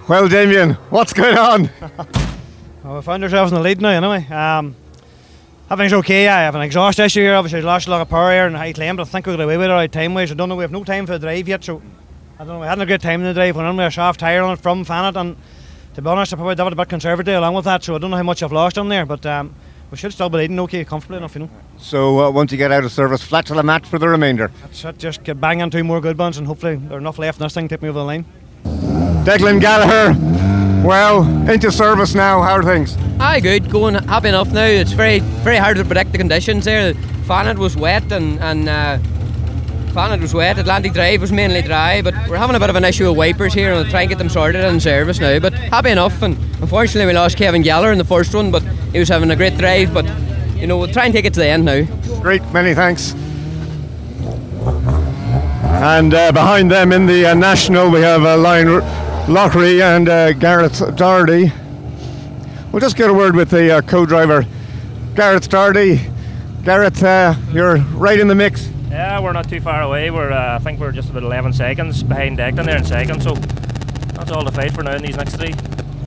Well, Damien, what's going on? Well, we found ourselves in the lead now, anyway. Everything's okay. I have an exhaust issue here. Obviously, lost a lot of power here and high claim, but I think we'll get away with it right time-wise. I don't know, we have no time for the drive yet, so I don't know. We hadn't a great time in the drive. Went on with a soft tyre on it from Fanet, and to be honest, I probably did it a bit conservative along with that, so I don't know how much I've lost on there, but we should still be leading okay, comfortably enough, So once you get out of service, flat to the mat for the remainder. That's it, just get banging 2 more good ones, and hopefully there's enough left in this thing to take me over the line. Declan Gallagher, well, into service now, how are things? Aye, good, going happy enough now. It's very hard to predict the conditions there. Fanet was wet and Fanet was wet, Atlantic Drive was mainly dry, but we're having a bit of an issue with wipers here and we'll try and get them sorted in service now, but happy enough. And unfortunately we lost Kevin Gallagher in the first one, but he was having a great drive, but we'll try and take it to the end now. Great, many thanks. And behind them in the National we have Lion Lockery and Gareth Doherty. We'll just get a word with the co-driver, Gareth Doherty. Gareth, you're right in the mix. Yeah, we're not too far away. I think we're just about 11 seconds behind Declan there in second, so that's all to fight for now in these next 3.